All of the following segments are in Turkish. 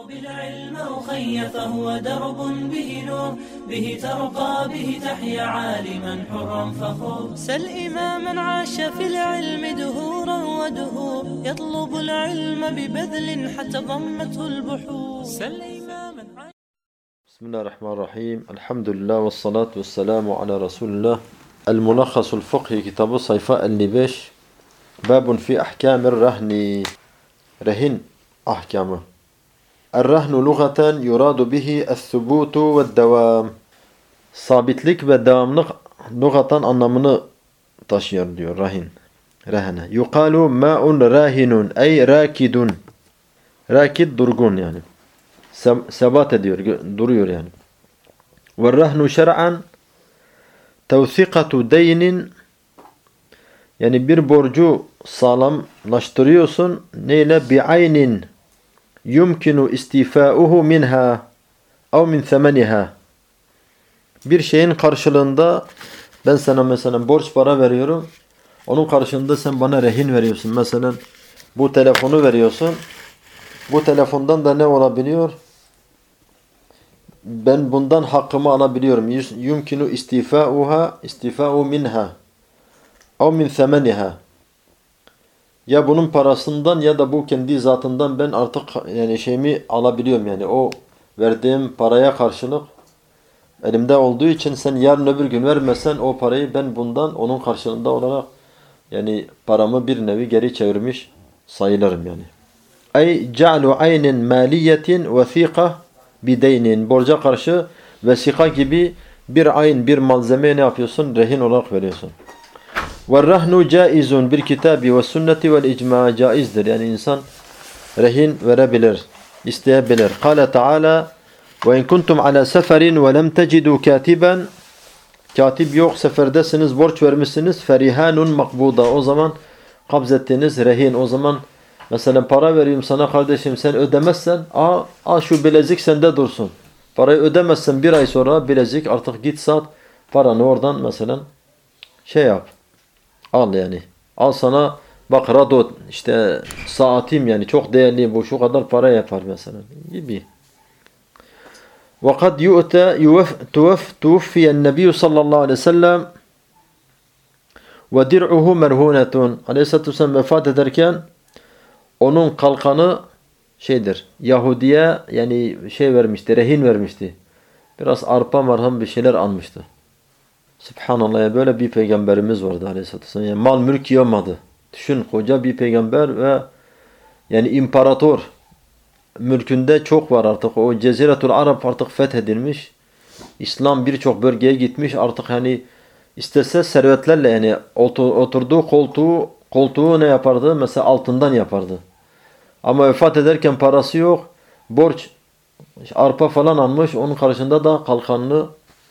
بالعلم أخي فهو درب به نور به ترقى به تحيا عالما حرا فخور سل إماما عاش في العلم دهورا ودهور يطلب العلم ببذل حتى ضمته البحور سل إماما بسم الله الرحمن الرحيم الحمد لله والصلاة والسلام على رسول الله الملخص الفقهي كتاب صيفاء النباش باب في أحكام الرهن رهن أحكامه الرهن لغة يراد به الثبوت والدوام sabitlik ve devamlık lügaten anlamını taşıyor diyor rahin. Rahane. Yukalu ma'un rahinun ey rakidun. Rakid durgun yani. Sebat ediyor, duruyor yani. Ve rahnu şer'an tevsikatu deynin yani bir borcu sağlamlaştırıyorsun neyle bi'aynin yumkinu istifauhu minha ev min semeniha. Bir şeyin karşılığında ben sana mesela borç para veriyorum. Onun karşılığında sen bana rehin veriyorsun. Mesela bu telefonu veriyorsun. Bu telefondan da ne olabiliyor? Ben bundan hakkımı alabiliyorum. Yumkinu istifau minha ev min semeniha. Ya bunun parasından ya da bu kendi zatından ben artık yani şeyimi alabiliyorum yani o verdiğim paraya karşılık elimde olduğu için sen yarın öbür gün vermesen o parayı ben bundan onun karşılığında olarak yani paramı bir nevi geri çevirmiş sayılırım yani. Ey ce'lu aynin maliyetin vesika bideynin borca karşı vesika gibi bir ayn bir malzemeye ne yapıyorsun? Rehin olarak veriyorsun. وَالرَّهْنُ جَائِزٌ بِالْكِتَابِ وَالسُنَّةِ وَالْاِجْمَاءِ caizdir. Yani insan rehin verebilir, isteyebilir. قَالَ تَعَالَى وَاِنْ كُنْتُمْ عَلَى سَفَرٍ وَلَمْ تَجِدُوا كَاتِبًا Katip yok, seferdesiniz, borç vermişsiniz. فَرِهَانٌ makbuda. O zaman kabz ettiğiniz rehin. O zaman mesela para veriyorum sana kardeşim sen ödemezsen al şu bilezik sende dursun. Parayı ödemezsen bir ay sonra bilezik artık git sat paranı oradan mesela şey yap. Al yani. Al sana bak radot işte saatim yani çok değerli bu şu kadar para yapar mesela gibi. وَقَدْ تُوَفِّيَ النَّبِيُّ sallallahu aleyhi ve sellem وَدِرْعُهُ مَرْهُونَةٌ Aleyhisselatü Vesselam vefat ederken onun kalkanı şeydir. Yahudi'ye yani şey vermişti, rehin vermişti. Biraz arpa marham bir şeyler almıştı. Subhanallah ya böyle bir peygamberimiz vardı Aleyhisselatü Vesselam. Yani mal mülk yiyemedi. Düşün koca bir peygamber ve yani imparator mülkünde çok var artık. O Ceziretul Arap artık fethedilmiş. İslam birçok bölgeye gitmiş. Artık hani istese servetlerle yani oturduğu koltuğu ne yapardı? Mesela altından yapardı. Ama vefat ederken parası yok. Borç arpa falan almış. Onun karşında da kalkanını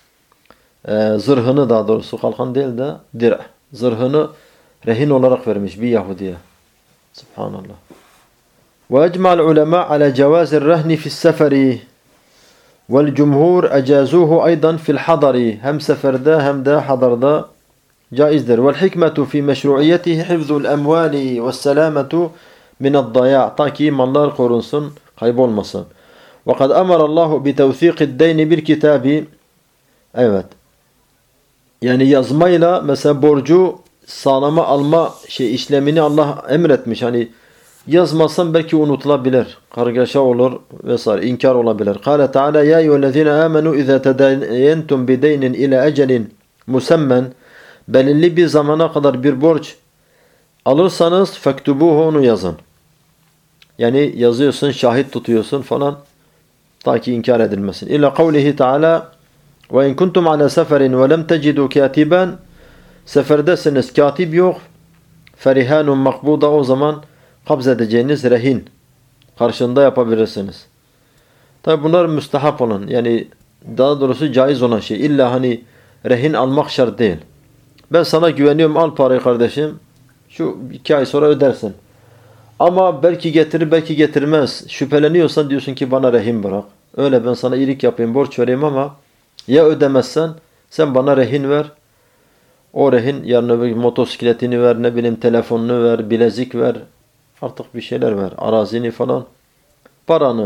zırhını daha doğrusu kalkan değil de dir' zırhını rehin olarak vermiş bir Yahudi'ye. Subhanallah. Ve ecma'l ulema ala cevazir rehni fi's seferi vel cumhur ecazuhu aydan fil hadari. Hem seferde hem de hadarda caizdir. Vel hikmetu fi meşruiyetihi hifzul emvali ve's selametu mined daya. Ta ki mallar korunsun, kaybolmasın. Ve kad emarallahu bi tevsiqid deyni bil kitabi. Evet. Yani yazmayla mesela borcu sağlama alma işlemini Allah emretmiş. Hani yazmazsan belki unutulabilir. Kargaşa olur vesaire. İnkar olabilir. Kâle Teala ya eyyühellezîne âmenû izâ tedayentum bideynin ila ecelin musemmen belirli bir zamana kadar bir borç alırsanız fektubuhu onu yazın. Yani yazıyorsun, şahit tutuyorsun falan ta ki inkar edilmesin. İlla kavlihi Teala وَاِنْ كُنْتُمْ عَلَى سَفَرٍ وَلَمْ تَجِدُوا كَاتِبًا Seferdesiniz, katip yok. فَرِهَانٌ makbuda o zaman kabz edeceğiniz rehin. Karşında yapabilirsiniz. Tabi bunlar müstehap olan yani daha doğrusu caiz olan şey. İlla hani rehin almak şart değil. Ben sana güveniyorum al parayı kardeşim. Şu 2 ay sonra ödersin. Ama belki getirir belki getirmez. Şüpheleniyorsan diyorsun ki bana rehin bırak. Öyle ben sana iyilik yapayım borç vereyim ama ya ödemezsen sen bana rehin ver. O rehin yarın öbür motosikletini ver, ne bileyim telefonunu ver, bilezik ver. Artık bir şeyler ver. Arazini falan. Paranı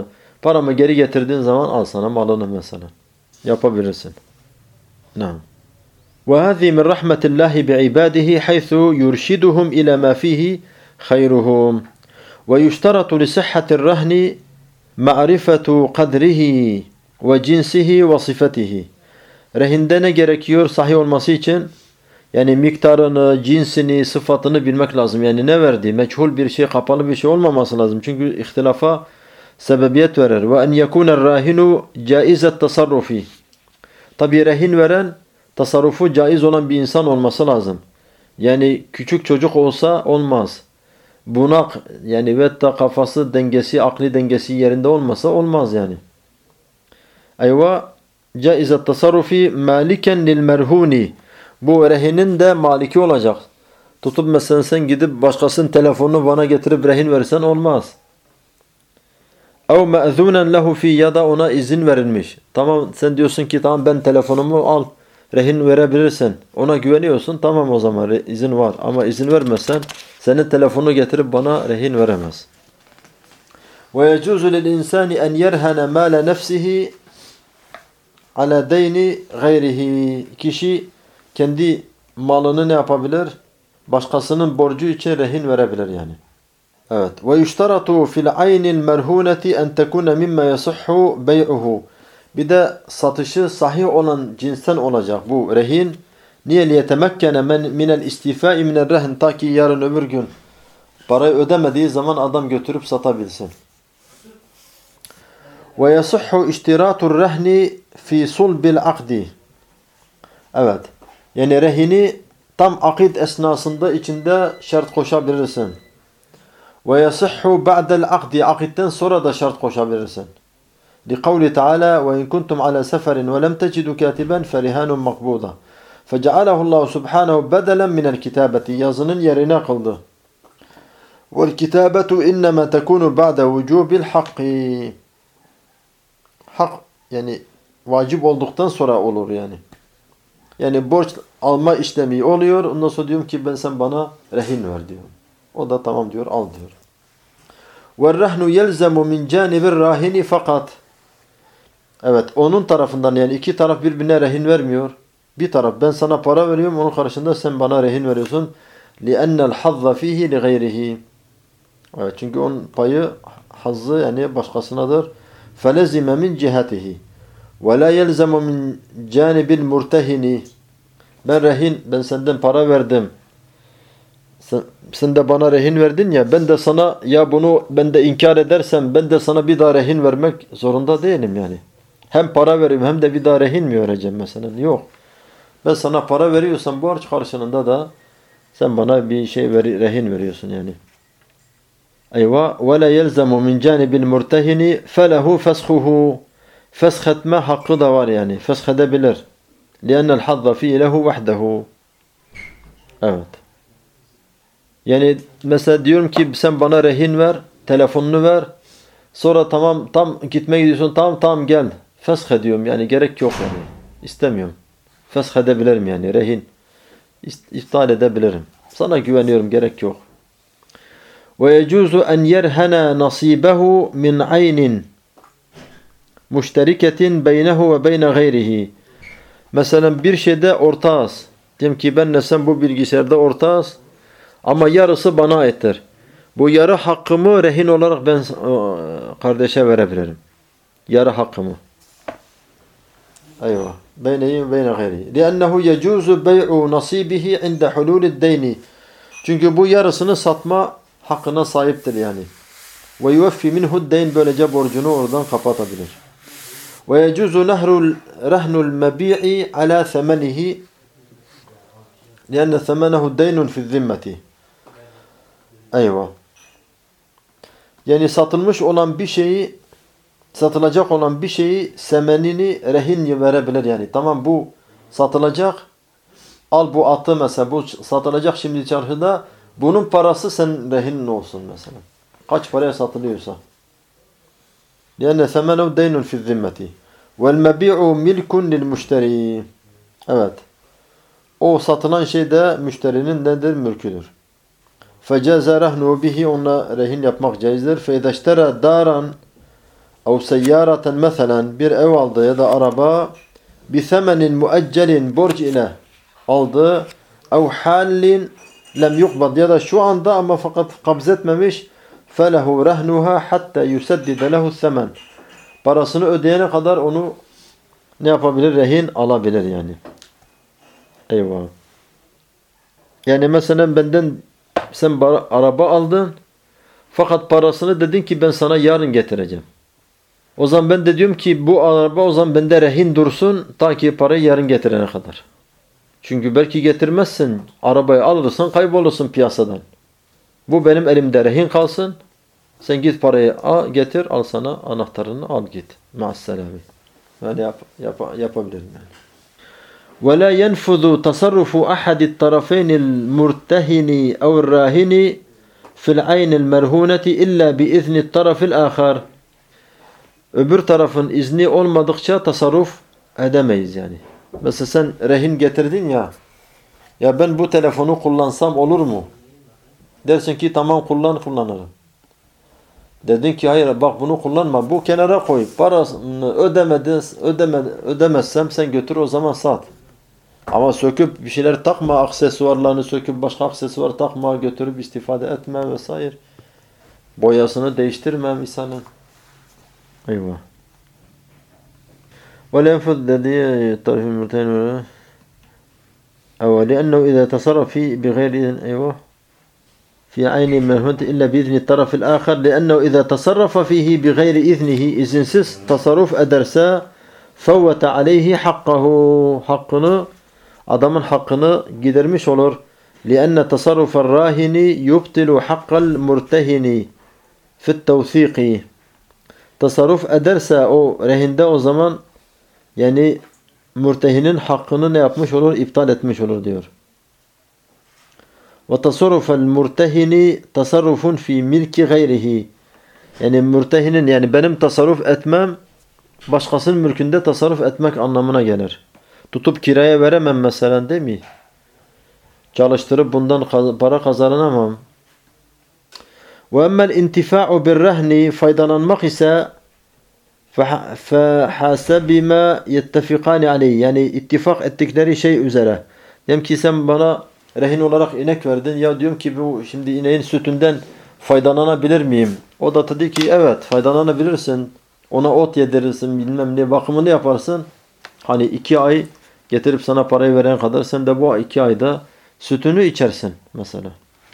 Paramı geri getirdiğin zaman al sana malını mesela. Yapabilirsin. Naam. وهذه من رحمة الله بعباده حيث يرشدهم إلى ما فيه خيرهم ويشترط لصحة الرهن معرفة قدره وجنسه وصفته. Rehinde ne gerekiyor sahih olması için? Yani miktarını, cinsini, sıfatını bilmek lazım. Yani ne verdiği, meçhul bir şey, kapalı bir şey olmaması lazım. Çünkü ihtilafa sebebiyet verir. Ve en yekûner rahinu caizet tasarrufi. Tabi rehin veren tasarrufu caiz olan bir insan olması lazım. Yani küçük çocuk olsa olmaz. Bunak yani ve da kafası dengesi, akli dengesi yerinde olmasa olmaz yani. Ayva caizet tasarrufi maliken lil merhuni. Bu rehinin de maliki olacak. Tutup mesela sen gidip başkasının telefonunu bana getirip rehin versen olmaz. Ev me'zunen lehu fi, ya da ona izin verilmiş. Tamam sen diyorsun ki tamam ben telefonumu al rehin verebilirsin. Ona güveniyorsun, tamam o zaman izin var. Ama izin vermezsen senin telefonunu getirip bana rehin veremez. Ve yecuzu lil insani en yerhene mâle nefsihi ala deyni gayrihi. Kişi kendi malını ne yapabilir? Başkasının borcu için rehin verebilir yani. Evet. Ve yuştaratu fil aynil merhuneti en tekune mimme yasihhu bey'uhu. Bir de satışı sahih olan cinsten olacak bu rehin. Niye liyetemekkene minel istifai minel rehin, ta ki yarın öbür gün parayı ödemediği zaman adam götürüp satabilsin. Ve yasihhu iştiratur rehni fi sulbil akdi. Evet. Yani rehini tam akid esnasında içinde şart koşabilirsin. Ve yasihhu ba'del akdi. Akitten sonra da şart koşabilirsin. لقول تعالى وإن كنتم على سفر ولم تجدوا كاتبا فرهان مقبوضة فجعله الله سبحانه بدلا من الكتابة. Yazının yerine kıldı. والكتابة إنما تكون بعد وجوب الحق. Hak yani vacip olduktan sonra olur yani. Yani borç alma işlemi oluyor. Ondan sonra diyorum ki sen bana rehin ver diyor. O da tamam diyor, al diyor. وَالرَّهْنُ يَلْزَمُ مِنْ جَانِبِ الرَّاهِنِ fakat. Evet, onun tarafından yani iki taraf birbirine rehin vermiyor. Bir taraf ben sana para veriyorum, onun karşılığında sen bana rehin veriyorsun. لِأَنَّ الْحَظَّ ف۪يهِ لِغَيْرِهِ. Evet, çünkü onun payı, hazzı yani başkasınadır. فَلَزِمَ مِنْ جِهَتِهِ وَلَا يَلْزَمُ مِنْ جَانِبِ الْمُرْتَهِنِ. Ben senden para verdim. Sen de bana rehin verdin ya, ben de sana ya bunu ben de inkar edersem ben de sana bir daha rehin vermek zorunda değilim yani. Hem para vereyim hem de bir daha rehin mi vereceğim mesela? Yok. Ben sana para veriyorsam borç karşılığında da sen bana bir şey rehin veriyorsun yani. Eyva ve la yelzemu min canibil murtehini felehu feshuhu. Feshetme hakkı da var yani. Feshedebilir. Li'ennel hazza fi lehu vahdehu. Evet. Yani mesela diyorum ki sen bana rehin ver, telefonunu ver. Sonra tamam tam gitmeye gidiyorsun. Tamam gel. Fesh ediyorum yani gerek yok yani. İstemiyorum. Fesh edebilirim yani rehin. İptal edebilirim. Sana güveniyorum, gerek yok. Ve yecuzu en yerhena nasibehu min aynin müşteriketin beynehu ve beyne gayrihi. Mesela bir şeyde ortağız. Diyelim ki benle sen bu bilgisayarda ortağız. Ama yarısı bana aittir. Bu yarı hakkımı rehin olarak ben kardeşe verebilirim. Yarı hakkımı. Eyvah. Beyneyi ve beyne gayrihi. لِأَنَّهُ يَجُوزُ بَيْعُ نَصِيبِهِ عِنْدَ حُلُولِ الدَّيْنِ. Çünkü bu yarısını satma hakkına sahiptir yani. وَيُوَفِّ مِنْهُ الدَّيْنِ. Böylece borcunu oradan kapatabilir. وَيَجُوزُ رَهْنُ الْمَبِيعِ عَلَى ثَمَنِهِ لِأَنَّ ثَمَنَهُ دَيْنٌ فِي الذِّمَّةِ. Eyvah. Yani satılmış olan bir şeyi, satılacak olan bir şeyi semenini rehin verebilir yani. Tamam bu satılacak. Al bu atı mesela. Bu satılacak şimdi çarşıda. Bunun parası sen rehinin olsun mesela. Kaç paraya satılıyorsa. لِأَنَّ ثَمَنَهُ دَيْنٌ فِي الذِّمَّةِ وَالْمَبِيعُ مِلْكٌ لِلْمُشْتَرِي. Evet. O satılan şey de müşterinin nedir? Mülküdür. فَجَازَ رَهْنُ بِهِ. Ona rehin yapmak caizdir. فَاِذَا اشْتَرَى دَارًا ev seyyareten mesela bir ev aldı ya da araba bi themenin mueccelin borç ile aldı ev halin lem yukbad ya da şu anda ama fakat kabzetmemiş felehu rehnuha hatta yuseddide lehu themen parasını ödeyene kadar onu ne yapabilir? Rehin alabilir yani. Eyvah. Yani mesela benden sen araba aldın fakat parasını dedin ki ben sana yarın getireceğim. O zaman ben de diyorum ki bu araba o zaman bende rehin dursun ta ki parayı yarın getirene kadar. Çünkü belki getirmezsin. Arabayı alırsan kaybolursun piyasadan. Bu benim elimde rehin kalsın. Sen git parayı getir al sana anahtarını al git. Ma'asselami. Yani yapabilirim yani. ولا ينفذ تصرف أحد الطرفين المرتهن أو الراهن في العين المرهونة إلا بإذن الطرف الآخر. Öbür tarafın izni olmadıkça tasarruf edemeyiz yani. Mesela sen rehin getirdin ya. Ya ben bu telefonu kullansam olur mu? Dersin ki tamam kullanırım. Dedin ki hayır bak bunu kullanma. Bu kenara koy. Parasını ödemezsem sen götür o zaman sat. Ama söküp bir şeyler takma, aksesuarlarını söküp başka aksesuar takma, götürüp istifade etme vesaire. Boyasını değiştirme misalin. Eyvah. ولا ينفذ الذي الطرف المرتهن أو لأنه إذا تصرف فيه بغير إذن أيوه في عين المرهونة إلا بإذن الطرف الآخر لأنه إذا تصرف فيه بغير إذنه izinsiz tasarruf ederse فوت عليه حقه hakkını adamın hakkını gidermiş olur. لأن تصرف الراهن يبطل حق المرتهن في التوثيق tasarruf ederse o rehinde o zaman yani mürtehinin hakkını ne yapmış olur? İptal etmiş olur diyor. Ve tasarrufel mürtehini tasarrufun fi milki gayrihi. Yani mürtehinin yani benim tasarruf etmem başkasının mülkünde tasarruf etmek anlamına gelir. Tutup kiraya veremem mesela değil mi? Çalıştırıp bundan para kazanamam. Ve emmel intifa'u birrehni faydalanmak ise فَحَاسَبِمَا يَتَّفِقَانِ عَلَيْهِ yani ittifak ettikleri şey üzere. Diyelim ki sen bana rehin olarak inek verdin. Ya diyorum ki bu şimdi ineğin sütünden faydalanabilir miyim? O da dedi ki evet faydalanabilirsin. Ona ot yedirirsin bilmem ne bakımını yaparsın. Hani 2 ay getirip sana parayı veren kadar sen de bu 2 ayda sütünü içersin mesela.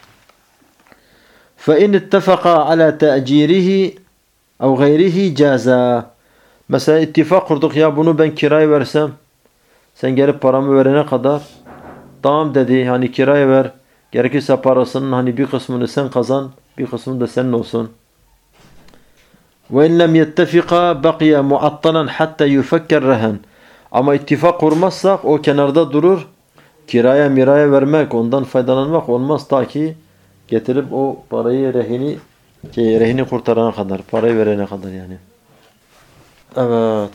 فَاِنْ اتَّفَقَا عَلَى تَأْجِيرِهِ اَوْ غَيْرِهِ جَازًا mesela ittifak kurduk ya bunu ben kiraya versem sen gelip paramı verene kadar tamam dedi hani kiraya ver gerekirse parasının hani bir kısmını sen kazan bir kısmını da senin olsun. وَاِنْ لَمْ يَتَّفِقَا بَقِيَ مُعَطَّلًا حَتَّى يُفَكَّرْ رَهَنْ ama ittifak kurmazsak o kenarda durur kiraya miraya vermek ondan faydalanmak olmaz ta ki getirip o parayı rehini kurtarana kadar parayı verene kadar yani. Evet.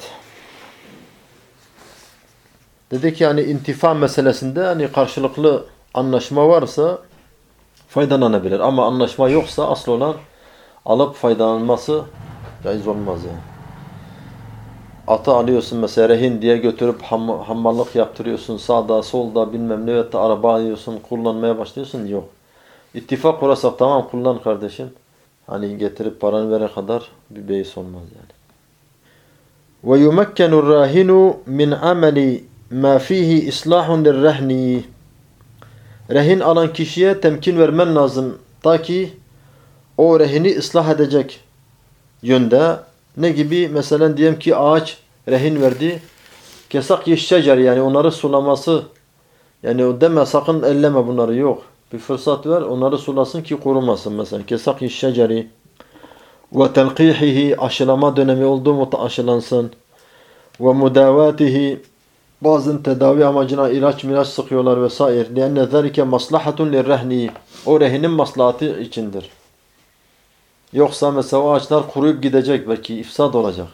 Dedik yani intifa meselesinde hani karşılıklı anlaşma varsa faydalanabilir. Ama anlaşma yoksa asıl olan alıp faydalanması caiz olmaz yani. Atı alıyorsun mesela rehin diye götürüp hammallık yaptırıyorsun. Sağda solda bilmem ne ya da araba alıyorsun kullanmaya başlıyorsun. Yok. İttifak kurarsak tamam kullan kardeşim. Hani getirip paranı verene kadar bir beis olmaz yani. وَيُمَكَّنُ الرَّاهِنُ مِنْ عَمَلِ مَا فِيهِ إِصْلَاحٌ لِلرَّهْنِ rehin alan kişiye temkin vermen lazım. Ta ki o rehini ıslah edecek yönde. Ne gibi? Mesela diyelim ki ağaç rehin verdi. Kesak yeşşecer yani onları sulaması. Yani o deme sakın elleme bunları yok. Bir fırsat ver onları sulasın ki kurumasın mesela. Kesak yeşşeceri. Ve telqihihi aşılama dönemi oldu mu aşılansın. Ve mudavatihi bazen tedavi amacına ilaç sıkıyorlar vesaire. Lianne zâlike maslahatun lirrehni. O rehinin maslahatı içindir. Yoksa mesela o ağaçlar kuruyup gidecek belki ifsad olacak.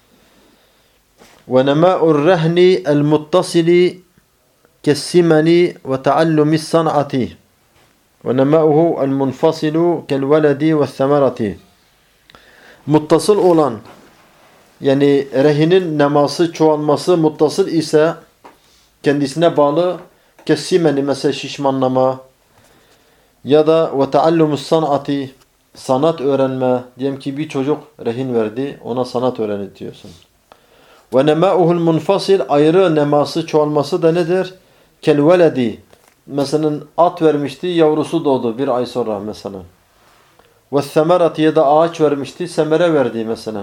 Ve nemâ'ur rehni el muttasili kessimeni ve taallumi san'ati. Ve nemâ'uhu el munfasilu kel veledi ve semerati. Muttasıl olan Yani rehinin neması, çoğalması muttasıl ise kendisine bağlı kesimeni mesela şişmanlama ya da ve taallumus sanati sanat öğrenme. Diyelim ki bir çocuk rehin verdi, ona sanat öğretiyorsun. Ve nemâuhul munfasil ayrı neması, çoğalması da nedir? Kel veledi. Mesela at vermişti, yavrusu doğdu bir ay sonra mesela. Ve semerati ya da ağaç vermişti, semere verdi mesela.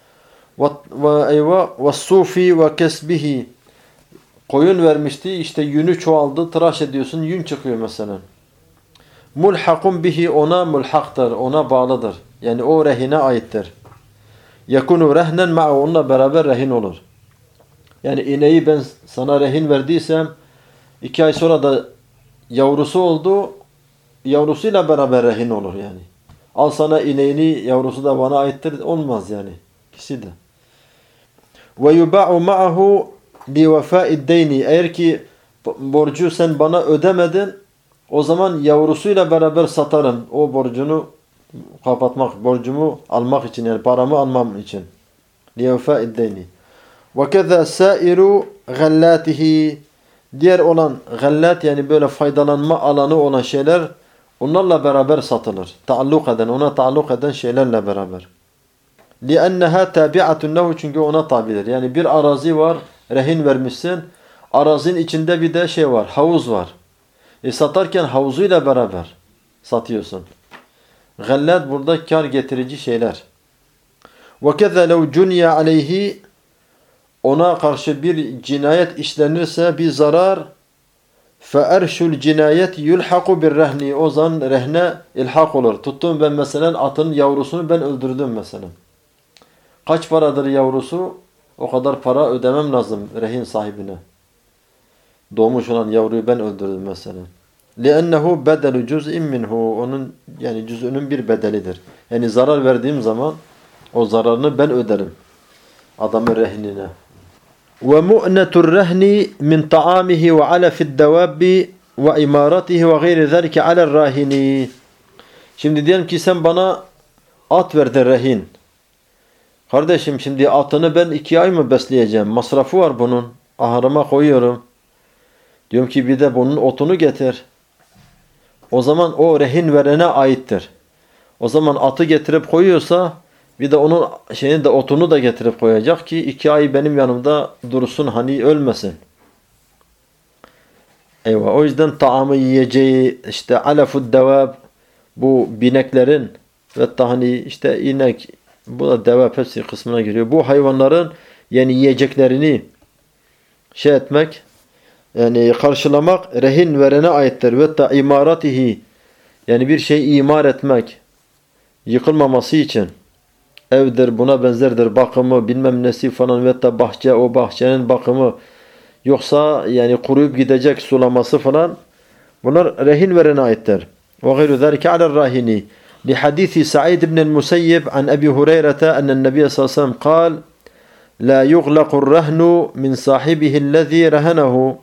Ve sufi ve kesbihi. Koyun vermişti, işte yünü çoğaldı, tıraş ediyorsun, yün çıkıyor mesela. Mulhakun bihi ona mulhaktır, ona bağlıdır. Yani o rehine aittir. Yakunu rehnen ma'a onunla beraber rehin olur. Yani ineği ben sana rehin verdiysem 2 ay sonra da yavrusu oldu, yavrusuyla beraber rehin olur yani. Al sana ineğini, yavrusu da bana aittir, olmaz yani. İkisi de. Ve yuba'u ma'ahu li vefâid deyni. Eğer ki borcu sen bana ödemedin, o zaman yavrusuyla beraber satarım. O borcunu kapatmak, borcumu almak için yani paramı almam için. Li vefâid deyni. Ve keza sairu gallatihi. Diğer olan gallat yani böyle faydalanma alanı olan şeyler onlarla beraber satılır. Taalluk eden, ona taalluk eden şeylerle beraber. لِأَنَّهَا تَابِعَةٌ لَهُ çünkü ona tabidir. Yani bir arazi var, rehin vermişsin. Arazinin içinde bir de şey var, havuz var. Satarken havuzuyla beraber satıyorsun. Gallat burada kar getirici şeyler. وَكَذَا لَوْ جُنْيَ عَلَيْهِ ona karşı bir cinayet işlenirse bir zarar فَاَرْشُ الْجِنَايَةِ يُلْحَقُ بِالرَّهْنِ o zaman rehne ilhak olur. Tuttum ben mesela atın yavrusunu ben öldürdüm mesela. Kaç paradır yavrusu? O kadar para ödemem lazım rehin sahibine. Doğmuş olan yavruyu ben öldürdüm mesela. لِأَنَّهُ بَدَلُ جُزْءٍ مِنْهُ onun yani cüz'ünün bir bedelidir. Yani zarar verdiğim zaman o zararını ben öderim. Adamın rehinine. وَمُؤْنَةُ الرَّهْنِ مِنْ طَعَامِهِ وَعَلَفِ الدَّوَابِّ وَاِمَارَتِهِ وَغَيْرِ ذَلِكَ عَلَى الرَّاهِنِ Şimdi diyelim ki sen bana at verdin rehin. Kardeşim şimdi atını ben 2 ay mı besleyeceğim? Masrafı var bunun. Ahırıma koyuyorum. Diyorum ki bir de bunun otunu getir. O zaman o rehin verene aittir. O zaman atı getirip koyuyorsa bir de onun şeyini de otunu da getirip koyacak ki 2 ay benim yanımda dursun hani ölmesin. Eyvah. O yüzden taamı yiyeceği işte alafud devab bu bineklerin ve hani işte inek bu da devab hepsi kısmına giriyor. Bu hayvanların yani yiyeceklerini şey etmek yani karşılamak rehin verene aittir. Ve ta imaratihi yani bir şey imar etmek yıkılmaması için evdir buna benzerdir bakımı bilmem nesi falan ve da bahçe o bahçenin bakımı yoksa yani kuruyup gidecek sulaması falan bunlar rehin verene aittir. Ve gayru zâlike alel-râhini li hadîthi Sa'id ibn el-Musayyib an Ebi Hureyre'te ennen Nebiye sallallahu aleyhi ve sellem kal la yuglaqu'r-rahnu min sahibihi'llezî rehenehu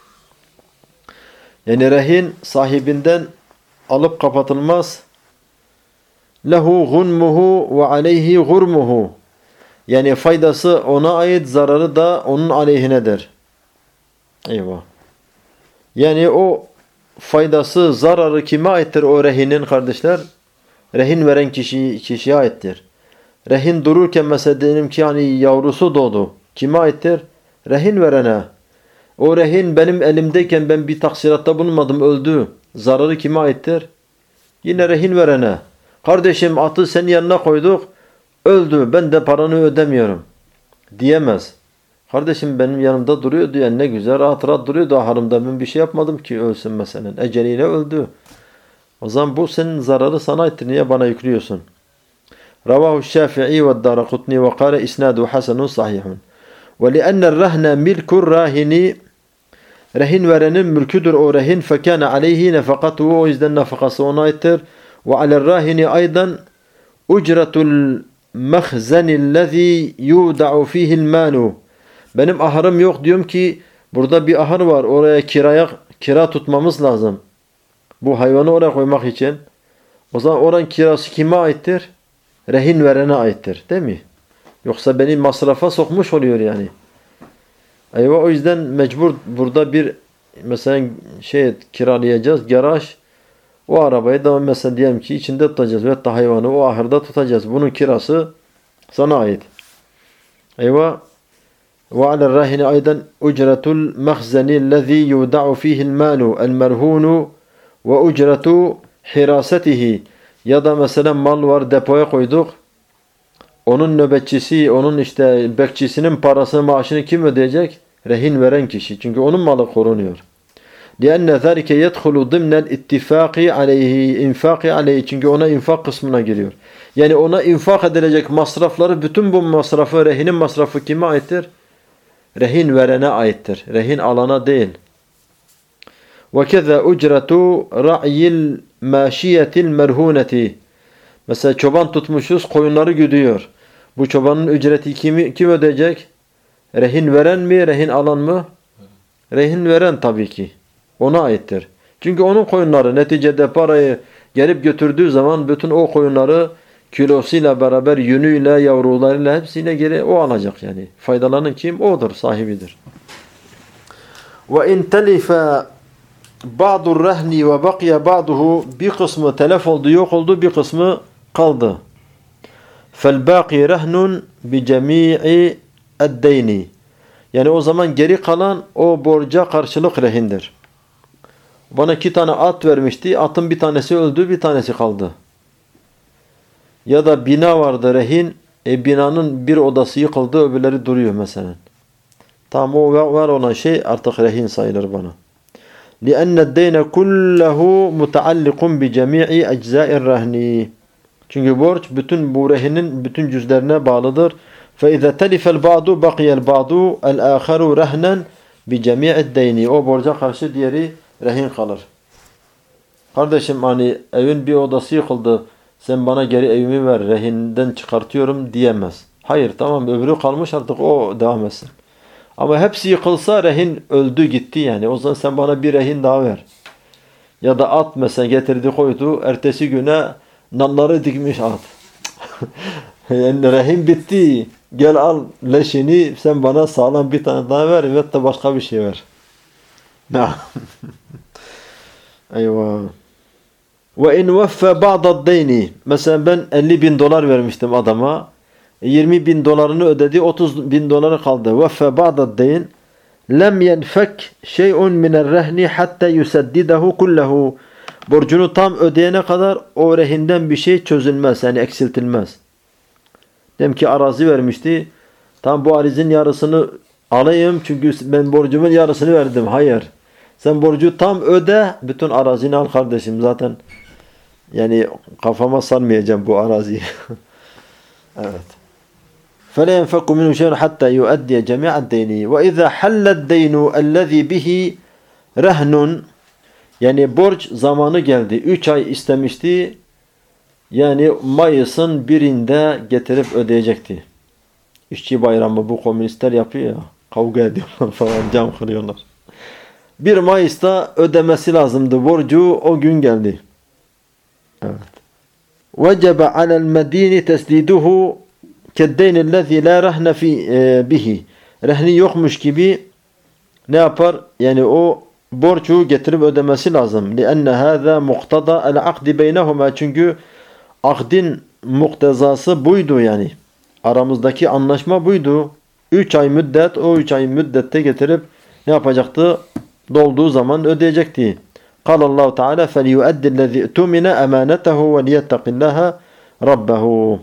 yani rehin sahibinden alıp kapatılmaz. Lehu gunmuhu ve aleyhi gurmuhu. Yani faydası ona ait, zararı da onun aleyhinedir. Eyvah. Yani o faydası, zararı kime aittir o rehinin kardeşler? Rehin veren kişiye aittir. Rehin dururken mesela diyelim ki hani yavrusu doğdu. Kime aittir? Rehin verene. O rehin benim elimdeyken ben bir taksiratta bulunmadım, öldü. Zararı kime aittir? Yine rehin verene. Kardeşim atı senin yanına koyduk, öldü, ben de paranı ödemiyorum diyemez. Kardeşim benim yanımda duruyordu yani ne güzel rahat rahat duruyordu ahırımda, ben bir şey yapmadım ki ölsün mesela. Eceliyle öldü. O zaman bu senin zararı sana aittir, niye bana yüklüyorsun? Ravahu Şafii ve Daraqutni ve kâle isnâdu hasenun sahihun. Ve li'ennel rahne milkur rahini rehin verenin mülküdür o rehin fekâne aleyhi nefakatuhu o yüzden nefakası ona aittir. وعلى الراهن أيضا أجرة المخزن الذي يودع فيه المال benim ahırım yok diyorum ki burada bir ahır var oraya kira tutmamız lazım. Bu hayvanı oraya koymak için. O zaman oranın kirası kime aittir? Rehin verene aittir değil mi? Yoksa beni masrafa sokmuş oluyor yani. O yüzden mecbur burada bir mesela kiralayacağız, garaj. O arabayı da mesela diyelim ki içinde tutacağız veyahut da hayvanı o ahırda tutacağız. Bunun kirası sana ait. وعلى الراهن أيضا أجرة المخزن الذي يودع فيه المال المرهون وأجرة حراسته ya da mesela mal var depoya koyduk. Onun nöbetçisi, onun bekçisinin parasını, maaşını kim ödeyecek? Rehin veren kişi. Çünkü onun malı korunuyor. لأن ذلك يدخل ضمن الاتفاق عليه infak عليه çünkü ona infak kısmına giriyor. Yani ona infak edilecek masrafları bütün bu masrafı rehinin masrafı kime aittir? Rehin verene aittir. Rehin alana değil. وَكَذَا اُجْرَةُ رَعْيِ الْمَاشِيَةِ الْمَرْهُونَةِ Mesela çoban tutmuşuz, koyunları güdüyor. Bu çobanın ücreti kim ödeyecek? Rehin veren mi, rehin alan mı? Rehin veren tabii ki. Ona aittir. Çünkü onun koyunları neticede parayı gelip götürdüğü zaman bütün o koyunları kilosuyla beraber, yünüyle, yavrularıyla hepsiyle geri o alacak yani. Faydalanan kim? Odur, sahibidir. وَاِنْ تَلِفَ بَعْضُ الرَّهْنِ وَبَقْيَ بَعْضُهُ bir kısmı telef oldu, yok oldu, bir kısmı kaldı. فَالْبَاقِ رَهْنٌ بِجَمِيعِ الدَّيْنِ Yani o zaman geri kalan o borca karşılık rehindir. Bana 2 tane at vermişti. Atın bir tanesi öldü, bir tanesi kaldı. Ya da bina vardı rehin. Binanın bir odası yıkıldı, öbürleri duruyor mesela. Tamam o var olan şey artık rehin sayılır bana. لِأَنَّ الدَّيْنَ كُلَّهُ مُتَعَلِّقٌ بِجَمِيعِ اَجْزَاءِ الرَّهْنِ Çünkü borç bütün bu rehinin bütün cüzlerine bağlıdır. فَاِذَا تَلِفَ الْبَعْضُ بَقِيَ الْبَعْضُ الْآخَرُ رَهْنًا بِجَمِيعِ الدَّيْنِ O borca karşı diğeri rehin kalır. Kardeşim hani evin bir odası yıkıldı. Sen bana geri evimi ver. Rehinden çıkartıyorum diyemez. Hayır tamam öbürü kalmış artık o devam etsin. Ama hepsi yıkılsa rehin öldü gitti yani. O zaman sen bana bir rehin daha ver. Ya da at mesela getirdi koydu. Ertesi güne nalları dikmiş at. Yani rehin bitti. Gel al leşini sen bana sağlam bir tane daha ver. Evet de başka bir şey ver. Eyvah. وَاِنْ وَفَّ بَعْضَ الدَّيْنِ Mesela ben 50.000 dolar vermiştim adama. 20.000 dolarını ödedi. 30.000 doları kaldı. وَفَّ بَعْضَ الدَّيْنِ لَمْ يَنْفَكْ شَيْءٌ مِنَ الرَّهْنِ حَتَّى يُسَدِّدَهُ كُلَّهُ Borcunu tam ödeyene kadar o rehinden bir şey çözülmez. Yani eksiltilmez. Demek ki arazi vermişti. Tam bu arazinin yarısını alayım çünkü ben borcumun yarısını verdim. Hayır. Sen borcu tam öde. Bütün arazini al kardeşim zaten. Yani kafama sarmayacağım bu araziyi. Evet. فَلَا يَنْفَقُ مِنْهُ شَيْءٌ حَتَّى يُؤَدِّيَ جَمِيعَ الدَّيْنِ وَإِذَا حَلَّ الدَّيْنُ الَّذ۪ي بِهِ رَهْنٌ Yani borç zamanı geldi. 3 ay istemişti. Yani Mayıs'ın 1'inde getirip ödeyecekti. İşçi bayramı bu komünistler yapıyor ya. Kavga ediyorlar falan, cam kırıyorlar. 1 Mayıs'ta ödemesi lazımdı borcu. O gün geldi. Evet. وَجَبَ عَلَى الْمَد۪ينِ تَسْدِيدُهُ كَالدَّيْنِ الَّذ۪ي لَا رَهْنَ بِهِ Rehni yokmuş gibi ne yapar? Yani o borcu getirip ödemesi lazım. لِأَنَّ هَذَا مُقْتَضَى الْعَقْدِ بَيْنَهُمَا Çünkü akdin muktezası buydu yani. Aramızdaki anlaşma buydu. 3 ay müddet, o 3 ay müddette getirip ne yapacaktı? Dolduğu zaman ödeyecekti. قال الله تعالى فَلْيُؤَدِّ الَّذِي اُتُمِنَ أَمَانَتَهُ وَلْيَتَّقِ اللّٰهَ رَبَّهُ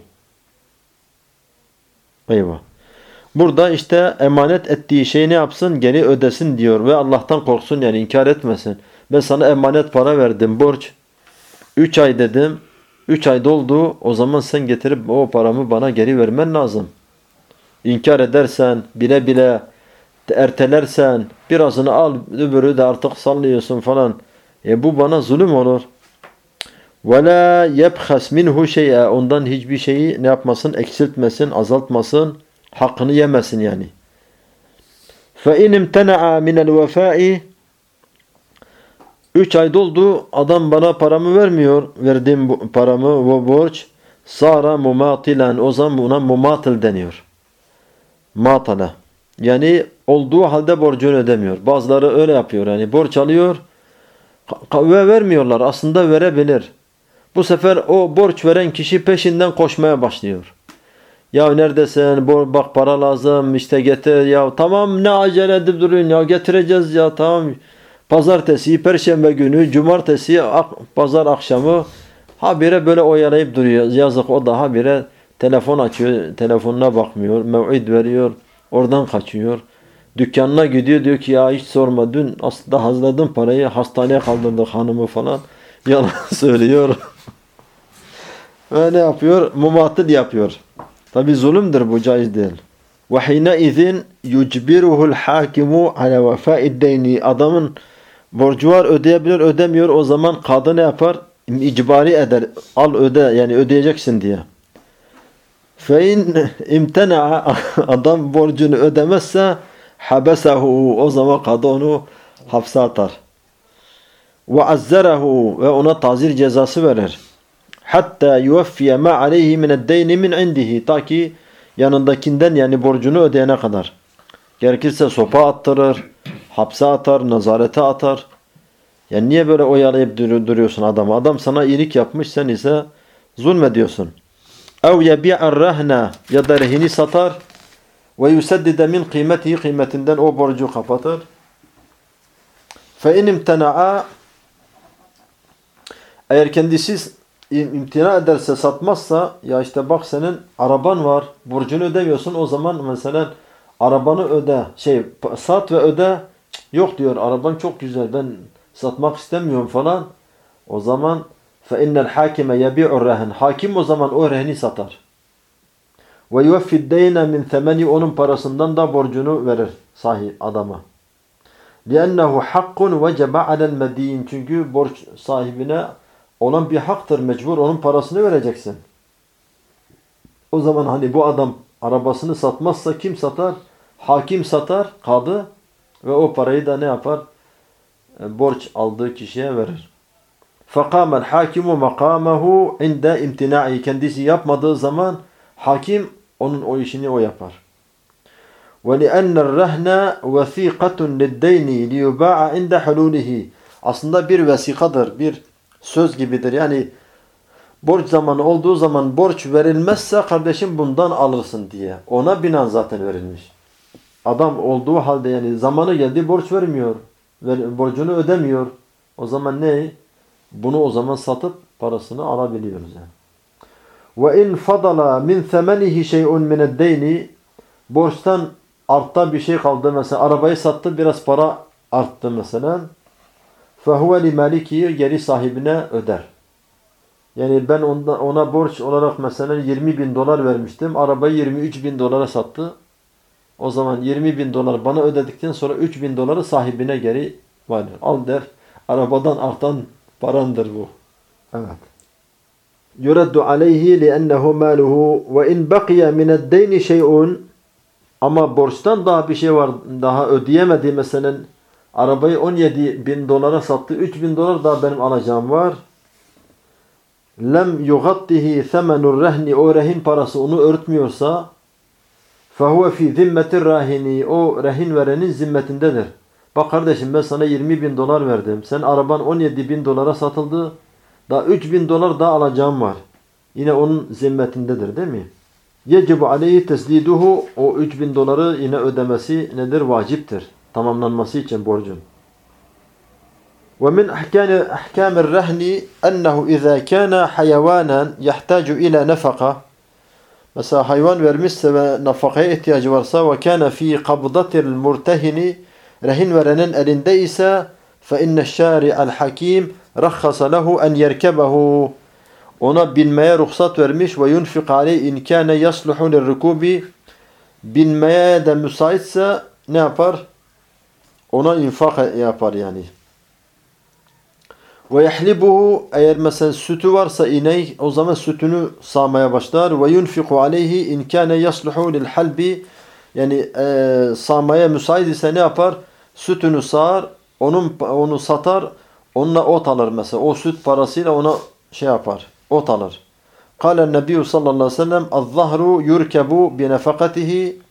Eyvah. Burada işte emanet ettiği şeyi ne yapsın? Geri ödesin diyor ve Allah'tan korksun yani inkar etmesin. Ben sana emanet para verdim borç. 3 ay dedim. 3 ay doldu. O zaman sen getirip o paramı bana geri vermen lazım. İnkar edersen, bile bile ertelersen, birazını al, öbürü de artık sallıyorsun falan. Bu bana zulüm olur. وَلَا يَبْخَسْ مِنْهُ شَيْئًا Ondan hiçbir şeyi ne yapmasın? Eksiltmesin, azaltmasın. Hakkını yemesin yani. فَاِنْ اِمْتَنَعَ مِنَ الْوَفَاءِ 3 ay doldu. Adam bana paramı vermiyor. Verdiğim paramı, o borç. Sara mumatilen. O zaman buna mumatil deniyor. Matala. Yani olduğu halde borcunu ödemiyor. Bazıları öyle yapıyor. Yani borç alıyor ve vermiyorlar. Aslında verebilir. Bu sefer o borç veren kişi peşinden koşmaya başlıyor. Ya neredesin? Bak para lazım. İşte getir. Ya tamam ne acele edip durun ya getireceğiz ya tamam. Pazartesi, perşembe günü, cumartesi, pazar akşamı habire böyle oyalayıp duruyor. Yazık o da habire telefon açıyor. Telefonuna bakmıyor. Mev'id veriyor. Oradan kaçıyor. Dükkanına gidiyor diyor ki ya hiç sorma dün aslında hazırladım parayı hastaneye kaldırdık hanımı falan. Yalan söylüyor. Ve ne yapıyor? Mumatıl yapıyor. Tabi zulümdür bu caiz değil. وَحِينَئِذٍ يُجْبِرُهُ الْحَاكِمُ عَلَى وَفَاءِ الدَّيْنِ Adamın borcu var ödeyebilir ödemiyor o zaman kadı ne yapar? İcbari eder. Al öde yani ödeyeceksin diye. فَاِنْ اِمْتَنَعَ Adam borcunu ödemezse حَبَسَهُ O zaman kadı onu hapse atar. وَعَزَّرَهُ Ve ona tazir cezası verir. Hatta yuvaffiye ma aleyhi min ed-deyni min indihi ta ki yanındakinden yani borcunu ödeyene kadar. Gerekirse sopa attırır, hapse atar, nazarete atar. Yani niye böyle oyalayıp duruyorsun adamı? Adam sana iyilik yapmış sen ise zulmediyorsun. Ev yebi'ar rahna ya da rehini satar ve yuseddide min kıymetihi kıymetinden o borcu kapatır. Fe in imtena'a eğer kendisi imtina ederse satmazsa ya işte bak senin araban var borcunu ödemiyorsun o zaman mesela arabanı öde sat ve öde yok diyor araban çok güzel ben satmak istemiyorum falan o zaman فَاِنَّ الْحَاكِمَ يَبِعُ الرَّهَنِ Hakim o zaman o rehni satar. وَيُوَفِّ الدَّيْنَ مِنْ ثَمَنِ Onun parasından da borcunu verir adama. لِأَنَّهُ حَقٌّ وَجَبَ عَلَى الْمَد۪ينَ Çünkü borç sahibine olan bir haktır mecbur onun parasını vereceksin. O zaman hani bu adam arabasını satmazsa kim satar? Hakim satar, kadı ve o parayı da ne yapar? Borç aldığı kişiye verir. فَقَامَ الْحَاكِمُ مَقَامَهُ عِنْدَ اِمْتِنَاعِ Kendisi yapmadığı zaman hakim onun o işini o yapar. وَلِأَنَّ الرَّهْنَ وَثِيقَةٌ لِلدَّيْنِ لِيُبَاعَ عِنْدَ حُلُولِهِ Aslında bir vesikadır, bir söz gibidir. Yani borç zamanı olduğu zaman borç verilmezse kardeşim bundan alırsın diye. Ona binaen zaten verilmiş. Adam olduğu halde yani zamanı geldi borç vermiyor. Borcunu ödemiyor. O zaman ne? Bunu o zaman satıp parasını alabiliyoruz yani. وَاِنْ فَضَلَ مِنْ ثَمَنِهِ شَيْءٌ مِنَ الدَّيْنِ Borçtan artta bir şey kaldı. Mesela arabayı sattı biraz para arttı mesela. فَهُوَ لِمَالِكِهِ Geri sahibine öder. Yani ben ona borç olarak mesela 20 bin dolar vermiştim. Arabayı 23 bin dolara sattı. O zaman 20 bin dolar bana ödedikten sonra 3 bin doları sahibine geri verir. Al der. Arabadan artan parandır bu. Evet. Yuraddu aleyhi li'ennehu maluhu ve in baqiya min ed-deyni şey'un ama borçtan daha bir şey var. Daha ödeyemedi mesela arabayı 17 bin dolara sattı. 3 bin dolar daha benim alacağım var. Lem yugattihi themenur rehni o rehin parası onu örtmüyorsa fehuve fi zimmetir rahini o rehin verenin zimmetindedir. Bak kardeşim ben sana 20 bin dolar verdim. Sen araban 17 bin dolara satıldı. Daha 3 bin dolar daha alacağım var. Yine onun zimmetindedir değil mi? Yecibu aleyhi tesliduhu o 3 bin doları yine ödemesi nedir? Vaciptir. Tamamlanması için borcun. ومن أحكام الرهن أنه إذا كان حيوانا يحتاج إلى نفقة mesela hayvan vermişse ve nafakaya ihtiyacı varsa ve kana fi qabdatil murtehini rehin verenin elinde ise fe inne şari'al hakim rakhasa lehu en yerkebehu ona binmeye ruhsat vermiş ve yunfik aleyh in kana yasluhu lirrukubi binmeye de müsaitse ne yapar? Ona infak yapar yani. Ve yahlibuhu eğer mesela sütü varsa inek o zaman sütünü sağmaya başlar ve yunfiku aleyhi in kana yasluhu lil halbi yani sağmaya müsait ise ne yapar? Sütünü sağar, onu satar, onunla ot alır mesela. O süt parasıyla ona şey yapar, ot alır. Kâle Nebi sallallahu aleyhi ve sellem "Az-zahru yurkebu bi nefakatihi"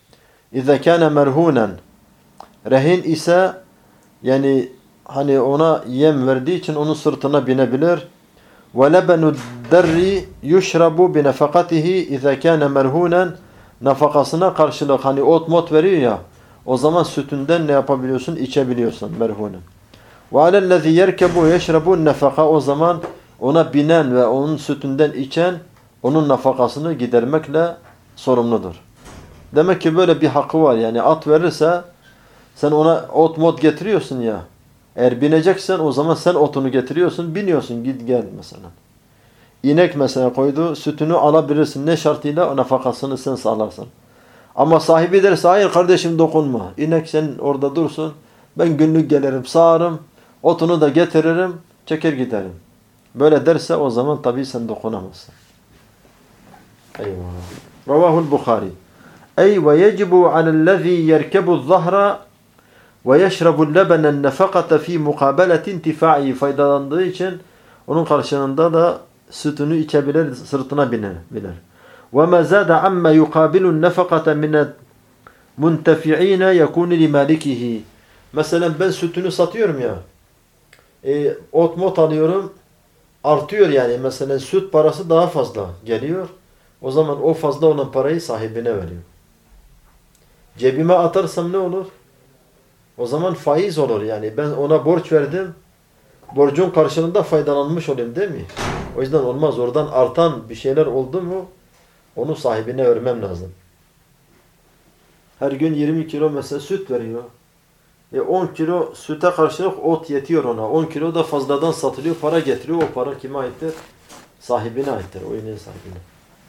İza kana merhunen. Rehin ise yani hani ona yem verdiği için onun sırtına binebilir. Ve lebenu derri yushrabu bi nafakatihi iza kana merhunen. Nafakasına karşılık hani ot mot veriyor ya. O zaman sütünden ne yapabiliyorsun? İçebiliyorsun merhunen. Ve alellezî yerkebu yeşrabu nafaka. O zaman ona binen ve onun sütünden içen onun nafakasını gidermekle sorumludur. Demek ki böyle bir hakkı var. Yani at verirse sen ona ot mot getiriyorsun ya. Eğer bineceksen o zaman sen otunu getiriyorsun. Biniyorsun git gel mesela. İnek mesela koydu. Sütünü alabilirsin. Ne şartıyla? O nafakasını sen sağlarsın. Ama sahibi derse hayır kardeşim dokunma. İnek sen orada dursun. Ben günlük gelirim sağarım. Otunu da getiririm. Çeker giderim. Böyle derse o zaman tabii sen dokunamazsın. Eyvallah. Ravahul Bukhari. Ey ve yecibu alellezî yerkebu zahra ve yeşrebu lebenen nefakata fi mukabeleti intifa'i. Faydalandığı için onun karşılığında da sütünü içebilir, sırtına biner. Ve ma zâde amma yukabilun nefakata minel muntefi'ine yekûnu li malikihi. Mesela ben sütünü satıyorum ya. Ot mot alıyorum. Artıyor yani. Mesela süt parası daha fazla geliyor. O zaman o fazla olan parayı sahibine veriyor. Cebime atarsam ne olur? O zaman faiz olur yani. Ben ona borç verdim. Borcun karşılığında faydalanmış olayım değil mi? O yüzden olmaz. Oradan artan bir şeyler oldu mu onu sahibine vermem lazım. Her gün 20 kilo mesela süt veriyor. 10 kilo süte karşılık ot yetiyor ona. 10 kilo da fazladan satılıyor. Para getiriyor. O para kime aittir? Sahibine aittir. O inin sahibine.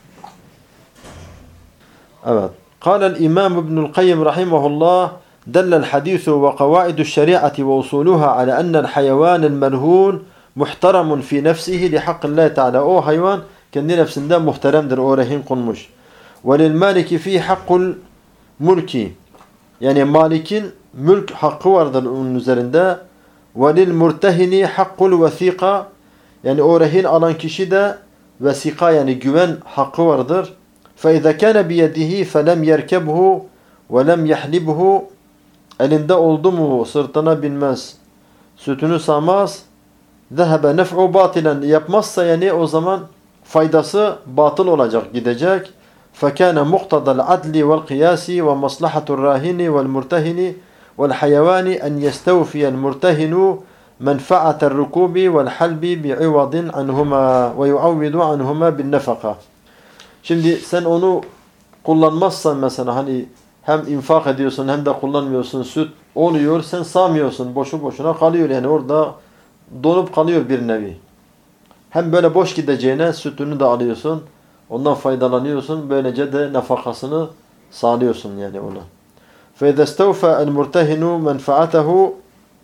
Evet. قال الإمام ابن القيم رحمه الله دل الحديث وقواعد الشريعة وأصولها على أن الحيوان المرهون محترم في نفسه لحق الله تعالى. O hayvan kendi nefsinde muhteremdir. O rehin konmuş. وَلِلْمَالِكِ فِي حَقُّ الْمُلْكِ. Yani malikin mülk hakkı vardır onun üzerinde. وَلِلْمُرْتَهِنِ حَقُّ الْوَثِيقَ. Yani o rehin alan kişi de vesika yani güven hakkı vardır. فَاِذَا كَانَ بِيَدِهِ فَلَمْ يَرْكَبْهُ وَلَمْ يَحْلِبْهُ. Elinde oldu mu sırtına binmez, sütünü sağmaz. ذَهَبَ نَفْعُ بَاطِلًا. Yapmazsa yani o zaman faydası batıl olacak, gidecek. فَكَانَ مُقْتَضَى الْعَدْلِ وَالْقِيَاسِ وَمَصْلَحَةُ الرَّاهِنِ وَالْمُرْتَهِنِ وَالْحَيَوَانِ أَنْ يَسْتَوْفِيَ الْمُرْتَهِنُ مَنْفَعَةَ الرُّكُوبِ وَالْحَلْبِ بِعِوَضٍ عَنْهُمَا وَيُعَوِّضُ عَنْهُمَا بِالنَّفَقَةِ. Şimdi sen onu kullanmazsan mesela hani hem infak ediyorsun hem de kullanmıyorsun, süt oluyor, sen sağmıyorsun, boşu boşuna kalıyor yani orada donup kalıyor bir nevi. Hem böyle boş gideceğine sütünü de alıyorsun, ondan faydalanıyorsun, böylece de nafakasını sağlıyorsun yani ona. فَاِذَا اسْتَوْفَى الْمُرْتَهِنُ مَنْفَعَتَهُ.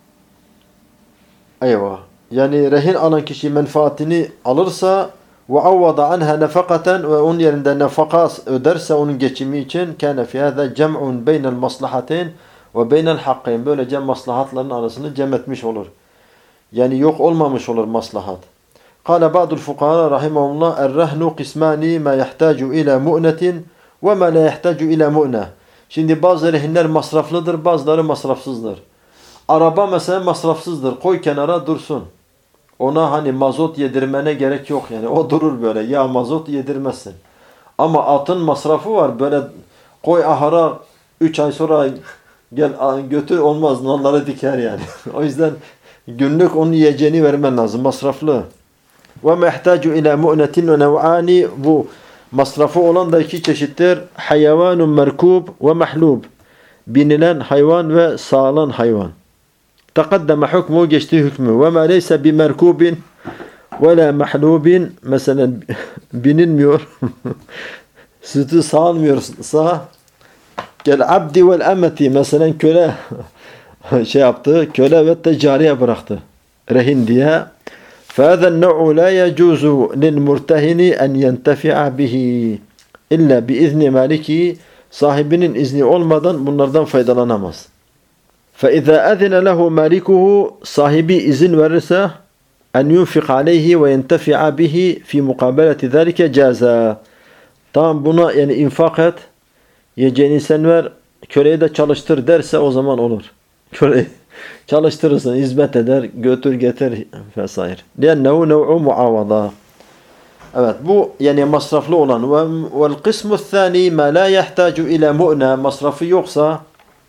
Eyvah. Yani rehin alan kişi menfaatini alırsa وَعَوَّضَ عَنْهَا نَفَقَةً ve onun yerinde nafaka öderse onun geçimi için كَانَ فِي هَذَا جَمْعٌ بَيْنَ الْمَصْلَحَتَيْنِ وَبَيْنَ الْحَقَّيْنِ. Böylece maslahatların arasını cem etmiş olur. Yani yok olmamış olur maslahat. قَالَ بَعْضُ الْفُقَهَاءِ رَحِمَهُ اللّٰهِ الرَّهْنُ قِسْمَانِ مَا يَحْتَاجُ إِلَى مُؤْنَةٍ وَمَا لَا يَحْتَاجُ إِلَى مُؤْنَةٍ. Şimdi bazı rehinler masraflıdır, bazıları masrafsızdır. Araba mesela masrafsızdır. Koy kenara dursun. Ona hani mazot yedirmene gerek yok yani. O durur böyle. Ya mazot yedirmezsin. Ama atın masrafı var. Böyle koy ahara 3 ay sonra gel götür olmaz. Nalları diker yani. O yüzden günlük onun yiyeceğini vermen lazım. Masraflı. Ve mehtacu ila mu'netin ve nev'ani. Bu masrafı olan da iki çeşittir. Hayvanun merkub ve mahlub. Binilen hayvan ve sağılan hayvan. تقدم حكمه geçti hükmü. وَمَا لَيْسَ بِمَرْكُوبٍ وَلَا مَحْلُوبٍ. Mesela binilmiyor. Sütü sağılmıyorsa gel abdi vel emeti. Mesela köle şey yaptı. Köle ve de cariye bıraktı. Rehin diye. فَهَذَا النَّوْعُ لَا يَجُوزُ لِلْمُرْتَهِنِ أَنْ يَنْتَفِعَ بِهِ إِلَّا بِإِذْنِ مَالِكِهِ. Sahibinin izni olmadan bunlardan faydalanamaz. فَاِذَا اَذِنَ لَهُ مَالِكُهُ. Sahibi izin verirse اَنْ يُنْفِقْ عَلَيْهِ وَيَنْتَفِعَ بِهِ فِي مُقَابَلَةِ ذَٰلِكَ جَازَى. Tamam buna yani infak et. Yiyeceğini sen ver. köleyi de çalıştır derse o zaman olur. Köleyi çalıştırırsın, hizmet eder, götür getir vesaire. لأنه نوع معاوضة. Evet, bu yani masraflı olan. Vel kısmü thani ma la yahtaju ila mu'na, masrafı yoksa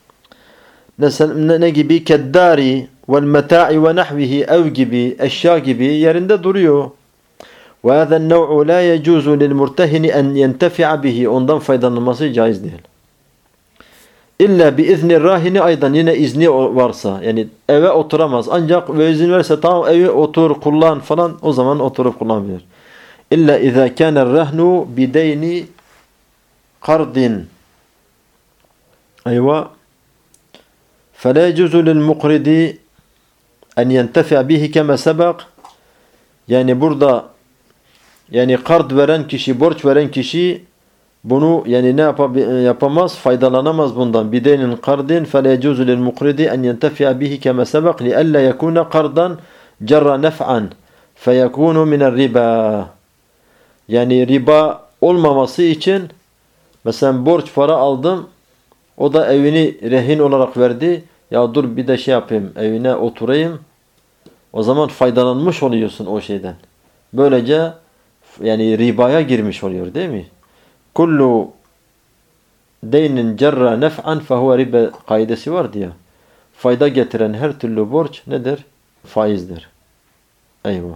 ne gibi? Keddari vel meta'i ve nahvihi, ev gibi, eşya gibi yerinde duruyor. Ve hâzen nev'u la yecuzu lil murtehini en yentefi'a bihi, ondan faydalanması caiz değil. İlla bi izni rahini, aydan yine izni varsa, yani eve oturamaz. Ancak ve izin verse tamam evi otur kullan falan, o zaman oturup kullanabilir. İlla izâ kâne rahnu bideyni kardin. Ayva. فَلَا يَجُزُ لِلْمُقْرِدِ اَنْ يَنْتَفِعَ بِهِ كَمَا سَبَقْ. Yani burada yani kard veren kişi, borç veren kişi bunu yani ne yapamaz? Faydalanamaz bundan. Bideynin kardin فَلَا يَجُزُ لِلْمُقْرِدِ اَنْ يَنْتَفِعَ بِهِ كَمَا سَبَقْ لِأَلَّا يَكُونَ قَرْضًا جَرَّ نَفْعًا فَيَكُونُ مِنَ الرِّبَا. Yani riba olmaması için mesela borç para aldım, o da evini rehin olarak verdi. Ya dur bir de şey yapayım, evine oturayım. O zaman faydalanmış oluyorsun o şeyden. Böylece yani ribaya girmiş oluyor değil mi? Kullu deynin cerra nef'an fehuve ribe kaidesi var diye. Fayda getiren her türlü borç nedir? Faizdir. Eyvah.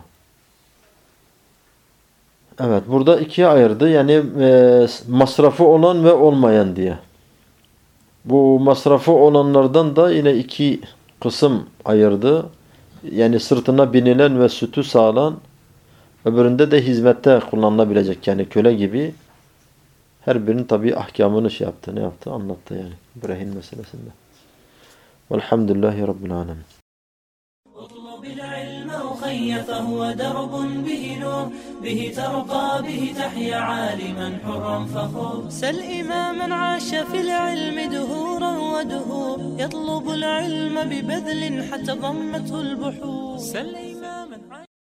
Evet, burada ikiye ayırdı. Yani masrafı olan ve olmayan diye. Bu masrafı olanlardan da yine iki kısım ayırdı. Yani sırtına binilen ve sütü sağlan, öbüründe de hizmette kullanılabilecek, yani köle gibi. Her birinin tabi ahkamını şey yaptı, ne yaptı, anlattı yani. Rehin meselesinde. Velhamdülillahi Rabbil alemin. اطلب العلم أخي فهو درب به نور به ترقى به تحيا عالما حرا فخور سل إماما عاش في العلم دهورا ودهور يطلب العلم ببذل حتى ضمته البحور سل إماما